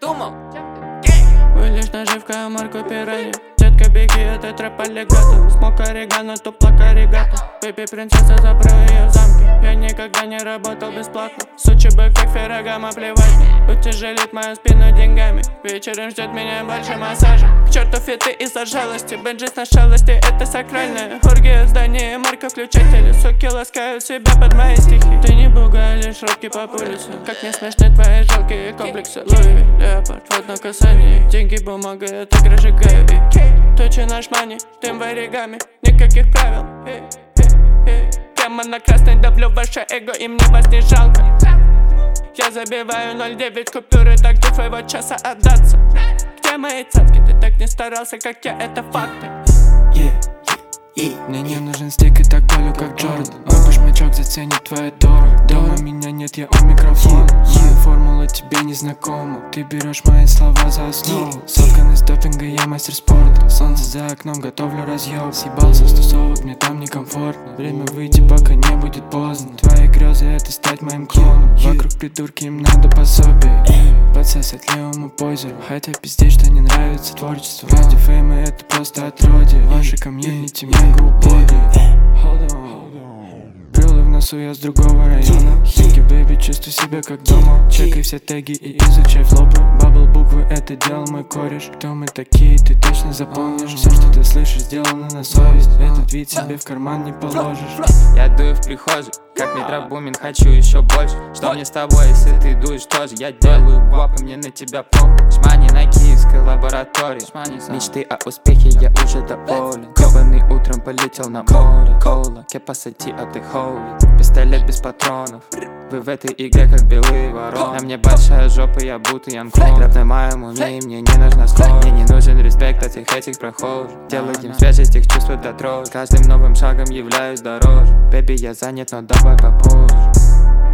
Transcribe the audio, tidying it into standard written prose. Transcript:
думал? Вы лишь наживка, Марко Пиранья. Детка, беги, это трэп аллигатор. Смок орегано, туплак оригато. Бэби, принцесса, запру ее в замке. Я никогда не работал бесплатно. Сучи бы как Феррагама, плевать. Утяжелит мою спину деньгами. Вечером ждет меня большой массажа. К черту фиты из-за жалости. Бенджис на шалости, это сакральное. Оргия, здание, марка, включатели. Суки ласкают себя под мои стихи. Ты не бугай, лишь робки по улице. Как не смешны твои жалкие комплексы. Луи, леопард, вот на касании. Деньги, бумага, я так разжигаю. Точи наш мани, тем в оригами. Никаких правил. Прямо на красный давлю ваше эго, и мне вас не жалко. Я забиваю 0,9 купюры, так до твоего часа отдаться. Где мои цацки? Ты так не старался, как я, это факты. Мне не нужен стик и так болю, как Джордан. Мой башмачок заценит твое дорого. Дома меня нет, я у микрофона. Моя формула тебе не знакома. Ты берешь мои слова за основу. Соткан из допинга, я мастер спорта. Солнце за окном, готовлю разъёб. Съебался с тусовок, мне там некомфортно. Время выйти, пока не будет поздно. Твои грезы это стать моим клоном. Вокруг придурки, им надо пособие. Подсосать левому позеру. Хотя пиздеть, что не нравится творчество. Ради фейма это просто отродье. Ваши комьюнити мега убогие. Брюлы в носу, я с другого района. Хики, бэйби, чувствуй себя как дома. Чекай все теги и изучай флопы. Бабл буквы, это делал мой кореш. Кто мы такие, ты точно запомнишь. Все, что ты слышишь, сделано на совесть. Этот вид себе в карман не положишь. Я дую в прихожей, как метробумин, хочу еще больше. Что мне с тобой, если ты дуешь тоже? Я делаю гвап, и мне на тебя похуй. Шмани на киевской лаборатории. Мечты о успехе, я уже доволен. Ёбаный утром полетел на море. Кола, кепасати, а ты хоули. Пистолет без патронов. Вы в этой игре как белые вороны. На мне большая жопа, я будто Янкон. Рэп на моем уме, и мне не нужна скорость. Мне не нужен респект от всех этих прохожих. Делаем свежесть, их чувства до дрожи. Каждым новым шагом являюсь дороже. Бэби, я занят, но давай попозже.